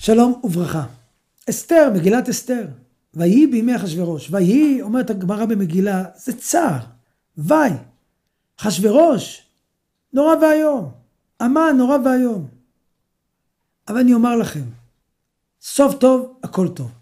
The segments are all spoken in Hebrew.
שלום וברכה. אסתר, מגילת אסתר. ויהי בימי אחשוורוש. ויהי, אומרת הגמרא במגילה, זה צער. אחשוורוש, נורא ואיום. המן, נורא ואיום. אבל אני אומר לכם, סוף טוב, הכל טוב.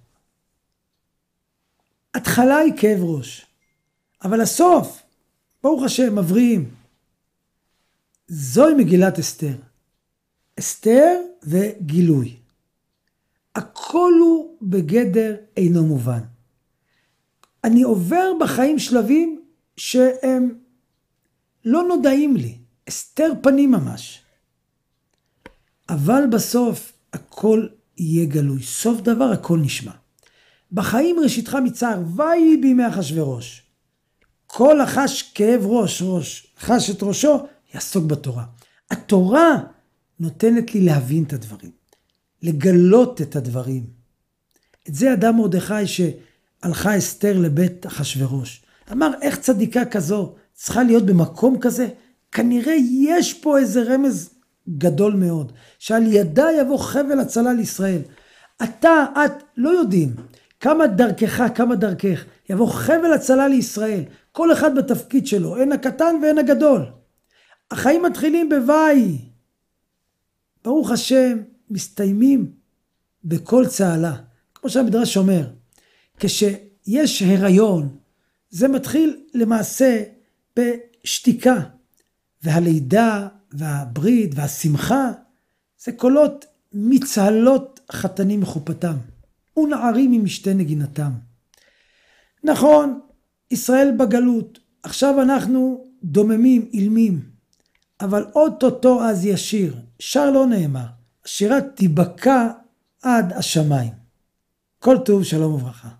התחלה היא כאב ראש. אבל הסוף, ברוך השם, מבריאים. זוהי מגילת אסתר. אסתר וגילוי. הכל הוא בגדר אינו מובן. אני עובר בחיים שלבים שהם לא נודעים לי. אסתר פנים ממש. אבל בסוף הכל יהיה גלוי. סוף דבר הכל נשמע. בחיים ראשיתך מצער, ויהי בימי אחשוורוש. כל החש כאב ראש, חש את ראשו, יעסוק בתורה. התורה נותנת לי להבין את הדברים. לגלות את הדברים. את זה אדם מרדכי שהלכה אסתר לבית אחשוורוש. אמר, איך צדיקה כזו צריכה להיות במקום כזה? כנראה יש פה איזה רמז גדול מאוד, שעל ידה יבוא חבל הצלה לישראל. את לא יודעים כמה דרכך יבוא חבל הצלה לישראל. כל אחד בתפקיד שלו, אין הקטן ואין הגדול. החיים מתחילים בוואי. ברוך השם, מסתיימים בכל צהלה. כמו שהמדרש אומר, כשיש הריון, זה מתחיל למעשה בשתיקה. והלידה והברית והשמחה, זה קולות מצהלות חתנים מחופתם. ונערים ממשתה נגינתם. נכון, ישראל בגלות. עכשיו אנחנו דוממים, אילמים. אבל אוטוטו אז ישיר. שר לא נאמר. השירה תיבקע עד השמיים. כל טוב, שלום וברכה.